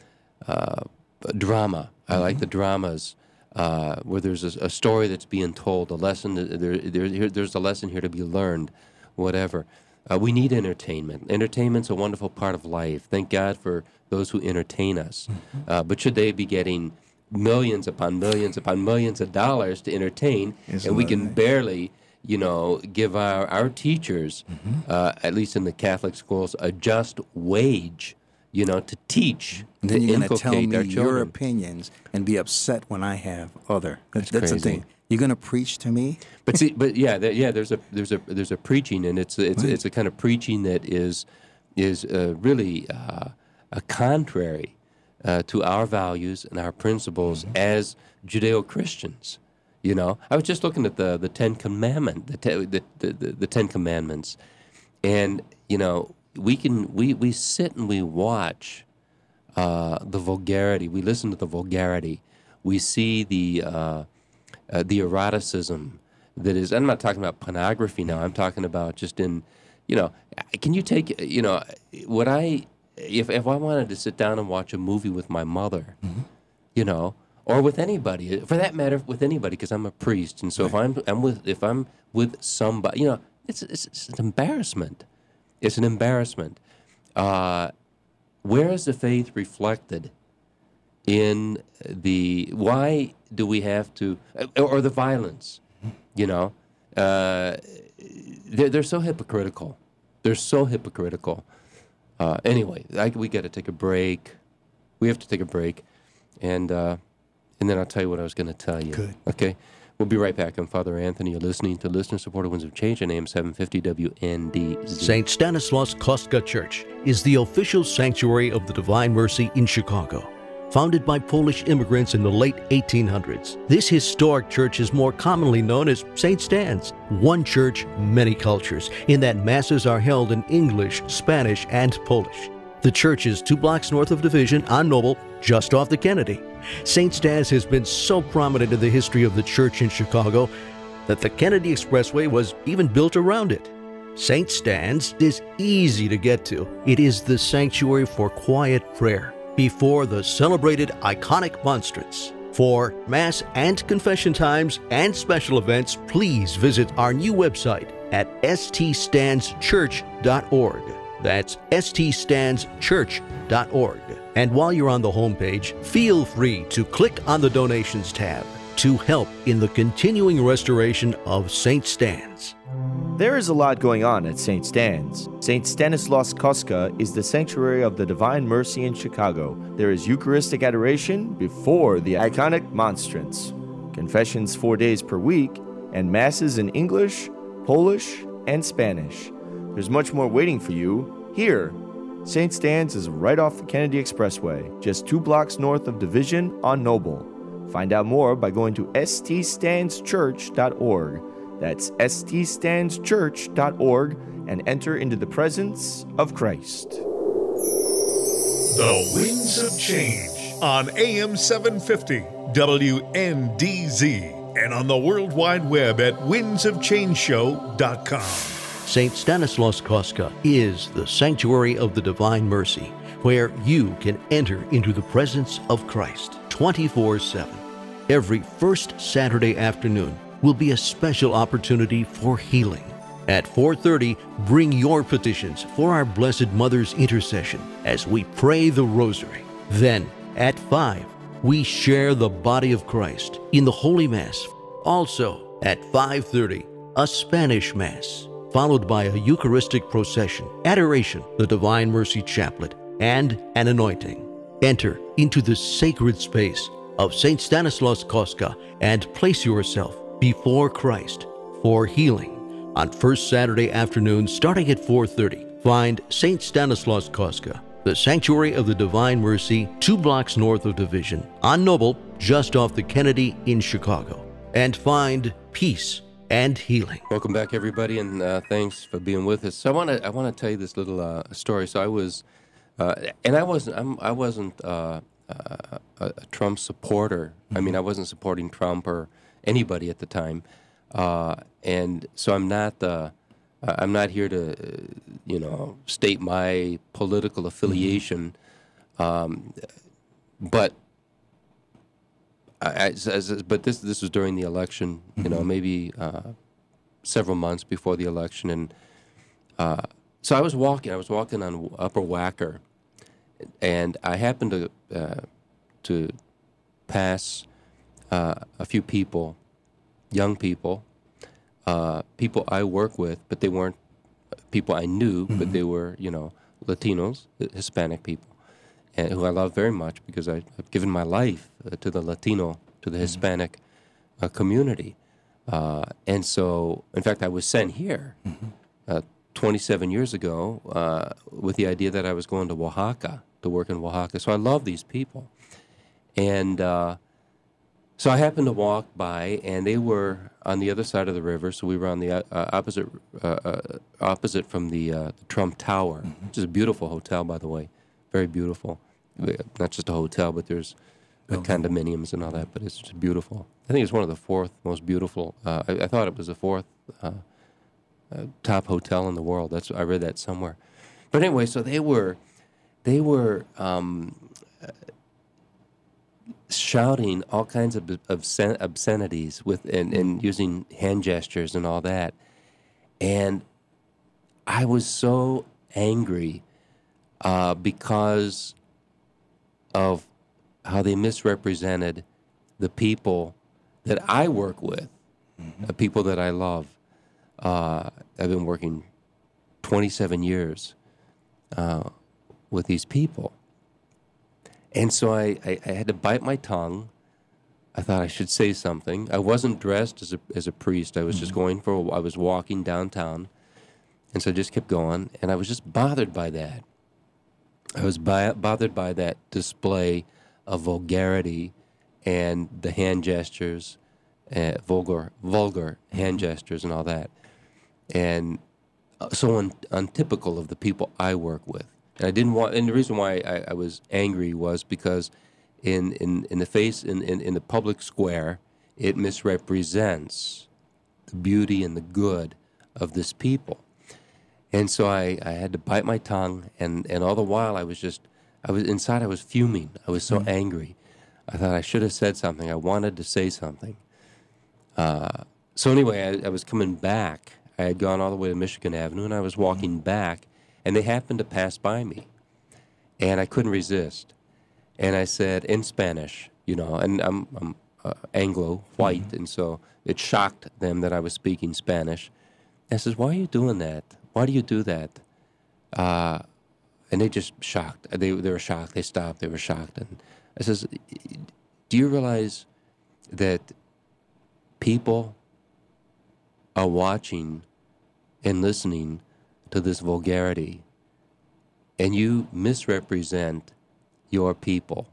drama. I like the dramas. Where there's a story that's being told, a lesson, there's a lesson here to be learned, whatever. We need entertainment. Entertainment's a wonderful part of life. Thank God for those who entertain us. But should they be getting millions upon millions upon millions of dollars to entertain, and we can barely, give our teachers, at least in the Catholic schools, a just wage, to teach, and then to you're going to tell inculcate me our your children. opinions and be upset when I have other. That's crazy. the thing. You're going to preach to me. But there's a preaching, and it's a kind of preaching that is really a contrary to our values and our principles as Judeo-Christians. I was just looking at the Ten Commandments, the Ten Commandments, and we sit and we watch the vulgarity. We listen to the vulgarity. We see the eroticism that is. I'm not talking about pornography now. I'm talking about just in, can you take, what if I wanted to sit down and watch a movie with my mother, or with anybody, for that matter, with anybody, because I'm a priest, and so if I'm with somebody, it's an embarrassment. It's an embarrassment. Where is the faith reflected in why do we have to, or the violence, they're so hypocritical. They're so hypocritical. Anyway, we got to take a break. We have to take a break, and then I'll tell you what I was going to tell you. Good. Okay? We'll be right back. I'm Father Anthony. You're listening to Listener-Supported Winds of Change on AM 750 WNDZ. St. Stanislaus Kostka Church is the official sanctuary of the Divine Mercy in Chicago. Founded by Polish immigrants in the late 1800s, this historic church is more commonly known as St. Stan's. One church, many cultures, in that masses are held in English, Spanish, and Polish. The church is 2 blocks north of Division on Noble, just off the Kennedy. St. Stan's has been so prominent in the history of the church in Chicago that the Kennedy Expressway was even built around it. St. Stan's is easy to get to. It is the sanctuary for quiet prayer before the celebrated iconic monstrance. For Mass and confession times and special events, please visit our new website, at ststandschurch.org. That's ststandschurch.org. And while you're on the homepage, feel free to click on the Donations tab to help in the continuing restoration of St. Stan's. There is a lot going on at St. Stan's. St. Stanislaus Kostka is the sanctuary of the Divine Mercy in Chicago. There is Eucharistic adoration before the iconic monstrance, confessions 4 days per week, and masses in English, Polish, and Spanish. There's much more waiting for you here. St. Stan's is right off the Kennedy Expressway, just 2 blocks north of Division on Noble. Find out more by going to ststandschurch.org. That's ststandschurch.org and enter into the presence of Christ. The Winds of Change on AM 750 WNDZ and on the World Wide Web at windsofchangeshow.com. St. Stanislaus Kostka is the sanctuary of the Divine Mercy, where you can enter into the presence of Christ 24/7. Every first Saturday afternoon will be a special opportunity for healing. At 4:30, bring your petitions for our Blessed Mother's intercession as we pray the Rosary. Then, at 5, we share the body of Christ in the Holy Mass. Also, at 5:30, a Spanish Mass, followed by a Eucharistic procession, adoration, the Divine Mercy Chaplet, and an anointing. Enter into the sacred space of St. Stanislaus Kostka and place yourself before Christ for healing. On first Saturday afternoon, starting at 4:30, find St. Stanislaus Kostka, the Sanctuary of the Divine Mercy, 2 blocks north of Division, on Noble, just off the Kennedy in Chicago, and find peace and healing. Welcome back, everybody, and thanks for being with us. So I want to tell you this little story. So I was, and I wasn't a Trump supporter. I mean, I wasn't supporting Trump or anybody at the time, and so I'm not here to state my political affiliation, but this was during the election, maybe several months before the election, and so I was walking on Upper Wacker, and I happened to pass a few people, young people, people I work with, but they weren't people I knew, but they were, Latinos, Hispanic people, and who I love very much because I've given my life to the Latino, to the Hispanic community. And so, in fact, I was sent here 27 years ago with the idea that I was going to Oaxaca, to work in Oaxaca. So I love these people. And so I happened to walk by, and they were on the other side of the river. So we were on the opposite from the Trump Tower, which is a beautiful hotel, by the way, very beautiful. Not just a hotel, but there's condominiums and all that. But it's just beautiful. I think it's one of the 4th most beautiful. I thought it was the 4th top hotel in the world. I read that somewhere. But anyway, so they were shouting all kinds of obscenities and using hand gestures and all that. And I was so angry because of how they misrepresented the people that I work with, the people that I love. I've been working 27 years with these people. And so I had to bite my tongue. I thought I should say something. I wasn't dressed as a priest. I was just I was walking downtown. And so I just kept going. And I was just bothered by that. I was bothered by that display of vulgarity and the hand gestures, vulgar hand gestures and all that. And so untypical of the people I work with. And I didn't want, and the reason why I was angry was because in the public square, it misrepresents the beauty and the good of this people. And so I had to bite my tongue, and all the while I was fuming. I was so angry. I thought I should have said something. I wanted to say something. So anyway, I was coming back. I had gone all the way to Michigan Avenue, and I was walking back, and they happened to pass by me. And I couldn't resist. And I said, in Spanish, and I'm Anglo, white, and so it shocked them that I was speaking Spanish. I says, why are you doing that? Why do you do that? And they just shocked. They were shocked. They stopped. They were shocked. And I says, do you realize that people are watching and listening to this vulgarity, and you misrepresent your people.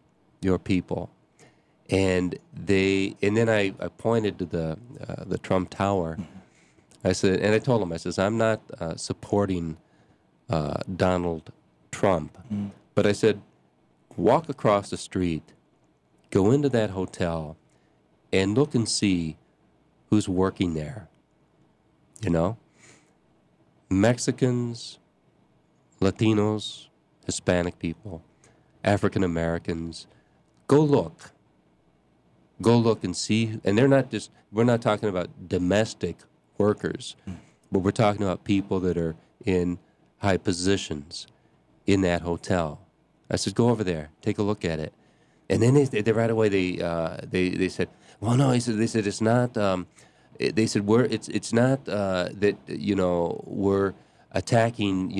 And then I pointed to the Trump Tower. I said, and I told him, I says, I'm not supporting Donald Trump, but I said, walk across the street, go into that hotel, and look and see who's working there. Mexicans, Latinos, Hispanic people, African Americans. Go look and see. And we're not talking about domestic workers, but we're talking about people that are in high positions in that hotel. I said, go over there, take a look at it. And then they right away they said, well, no, they said it's not. They said it's not that we're attacking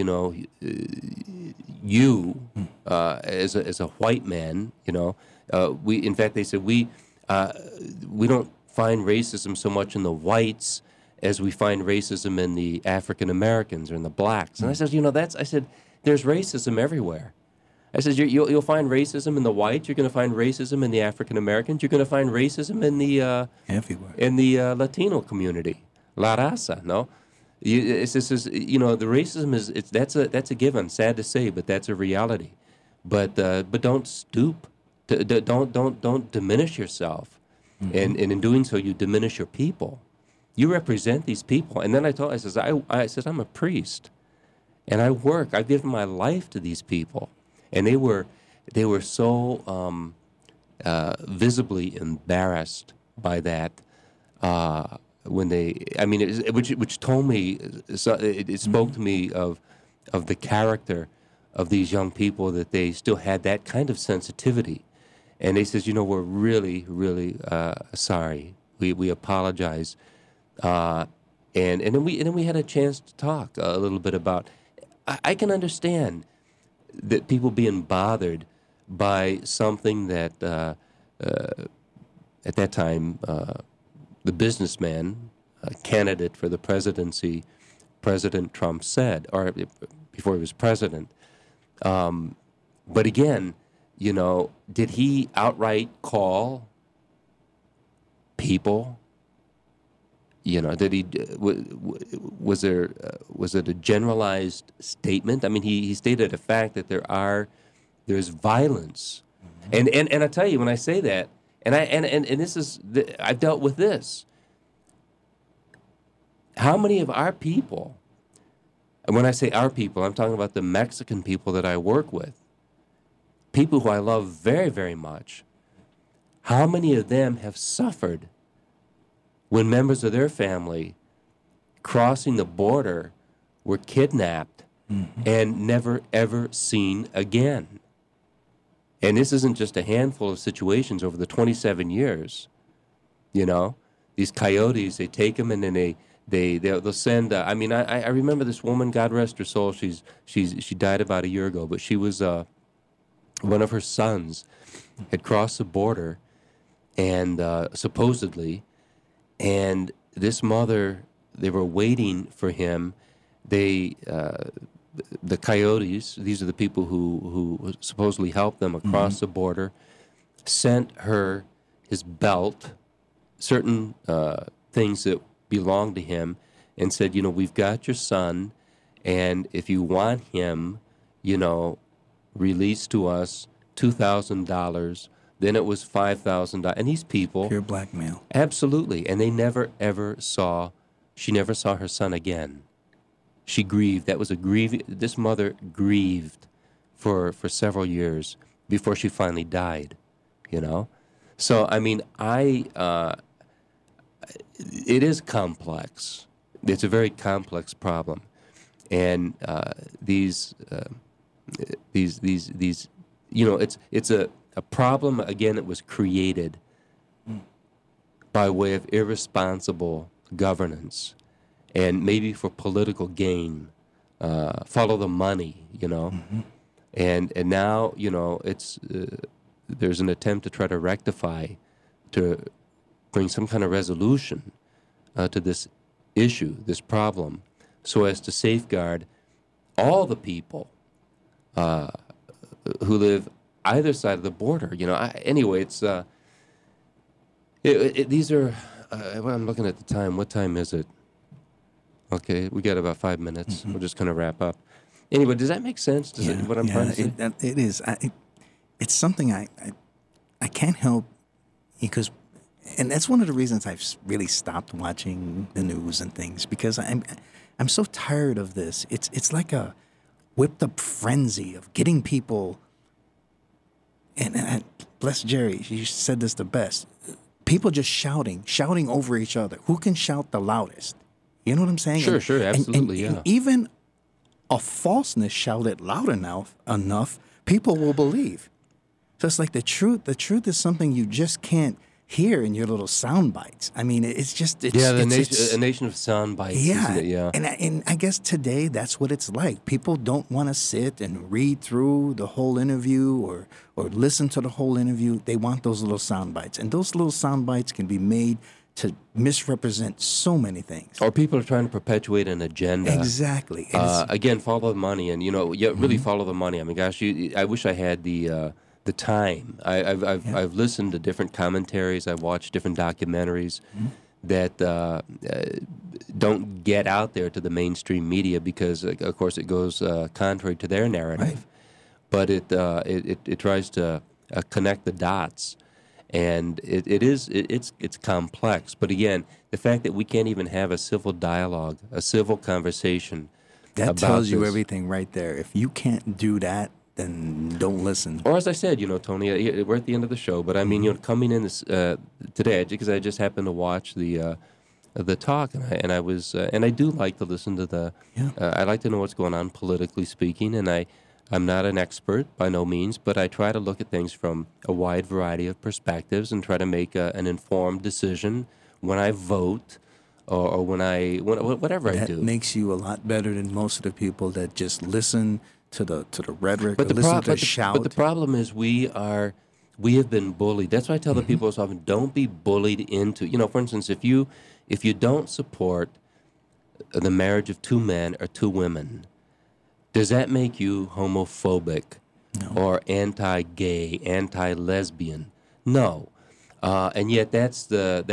you as a white man. In fact they said we don't find racism so much in the whites as we find racism in the African Americans or in the blacks. And I said, I said there's racism everywhere. I said, you'll find racism in the whites. You're going to find racism in the African Americans. You're going to find racism in the everywhere in the Latino community. La raza, no. It's just, the racism is that's a given. Sad to say, but that's a reality. But don't stoop. Don't diminish yourself, and in doing so, you diminish your people. You represent these people. And then I said I'm a priest, and I've given my life to these people. And they were so visibly embarrassed by that which told me, it spoke to me of the character of these young people, that they still had that kind of sensitivity. And they says, we're really, really sorry. We apologize. And then we had a chance to talk a little bit about. I can understand that people being bothered by something that at that time the businessman, candidate for the presidency, President Trump said, or before he was president. But again, did he outright call people? Did he? Was it a generalized statement? I mean, he stated a fact that there's violence, and I tell you, when I say that, and this is I've dealt with this. How many of our people, and when I say our people, I'm talking about the Mexican people that I work with, people who I love very, very much. How many of them have suffered when members of their family crossing the border were kidnapped and never, ever seen again? And this isn't just a handful of situations over the 27 years. These coyotes, they take them and then they'll send. I remember this woman, God rest her soul. She died about a year ago, but she was one of her sons had crossed the border, and supposedly. And this mother, they were waiting for him. The coyotes, these are the people who supposedly helped them across the border, sent her his belt, certain things that belonged to him, and said, we've got your son, and if you want him, release to us $2,000. Then it was $5,000, and these people pure blackmail. Absolutely, and they never ever saw. She never saw her son again. She grieved. That was this mother grieved for several years before she finally died. So I mean, it is complex. It's a very complex problem, and these, you know, it's a problem again that was created by way of irresponsible governance, and maybe for political gain, follow the money, you know, and now, you know, it's there's an attempt to try to rectify, to bring some kind of resolution to this issue, this problem, so as to safeguard all the people who live either side of the border. You know, anyway, it's these are. Well, I'm looking at the time. What time is it? Okay, we got about 5 minutes. We're just going to wrap up. Anyway, does that make sense? Does it, what I'm trying to say? It is. It's something I can't help, because, and that's one of the reasons I've really stopped watching the news and things, because I'm so tired of this. It's like a whipped up frenzy of getting people. And bless Jerry, you said this the best. People just shouting over each other. Who can shout the loudest? You know what I'm saying? Sure, absolutely, and even a falseness shouted loud enough, people will believe. So it's like the truth is something you just can't hear in your little sound bites. I mean, it's just... a nation of sound bites, isn't it? Yeah. And I guess today that's what it's like. People don't want to sit and read through the whole interview or listen to the whole interview. They want those little sound bites. And those little sound bites can be made to misrepresent so many things. Or people are trying to perpetuate an agenda. Exactly. Again, follow the money, and, you know, really follow the money. I mean, gosh, I wish I had the time. I've listened to different commentaries. I've watched different documentaries that don't get out there to the mainstream media because, of course, it goes contrary to their narrative. But it tries to connect the dots, and it's complex. But again, the fact that we can't even have a civil dialogue, a civil conversation, that tells you everything right there. If you can't do that, then don't listen. Or as I said, you know, Tony, we're at the end of the show, but I mean, you know, coming in this today, because I just happened to watch the talk, and I do like to listen to the. I like to know what's going on politically speaking, and I'm not an expert by no means, but I try to look at things from a wide variety of perspectives and try to make an informed decision when I vote. Or whatever I do. That makes you a lot better than most of the people that just listen to the rhetoric, but listen to the shout. But the problem is we have been bullied. That's why I tell the people so often, don't be bullied into, you know, for instance, if you don't support the marriage of two men or two women, does that make you homophobic or anti-gay, anti-lesbian? No. And yet that's the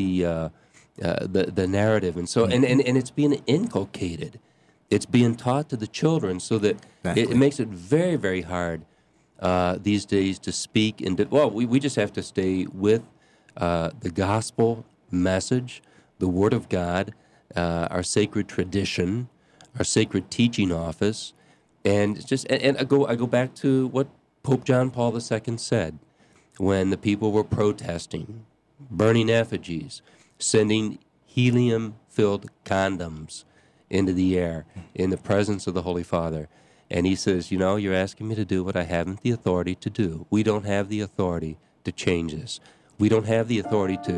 narrative, and so and it's being inculcated, it's being taught to the children, so that it makes it very, very hard these days to speak. We just have to stay with the gospel message, the Word of God, our sacred tradition, our sacred teaching office, and I go back to what Pope John Paul II said when the people were protesting, burning effigies, sending helium-filled condoms into the air in the presence of the Holy Father. And he says, you know, you're asking me to do what I haven't the authority to do. We don't have the authority to change this. We don't have the authority to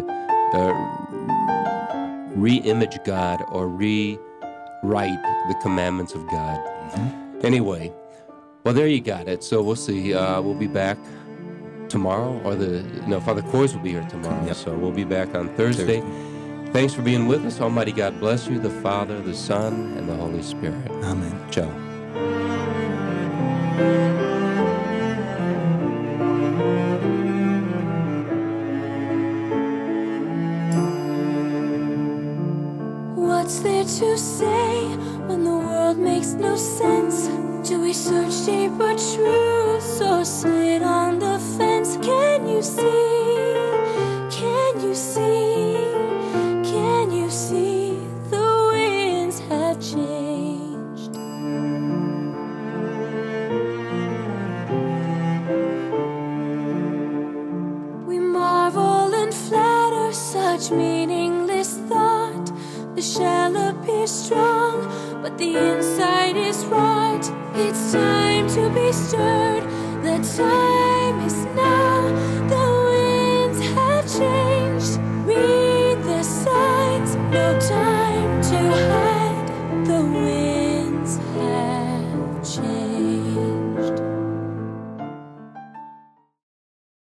re-image God or rewrite the commandments of God. Anyway, well, there you got it. So we'll see. We'll be back tomorrow, Father Coors will be here tomorrow. Yep. So we'll be back on Thursday. Thanks for being with us. Almighty God bless you, the Father, the Son, and the Holy Spirit. Amen. Ciao. What's there to say when the world makes no sense? Do we search deeper truths or sit on the fence? Can you see? Can you see? Can you see the winds have changed? We marvel and flatter such meaningless thought. The shall appear It's time to be stirred. The time is now. The winds have changed. Read the signs. No time to hide. The winds have changed.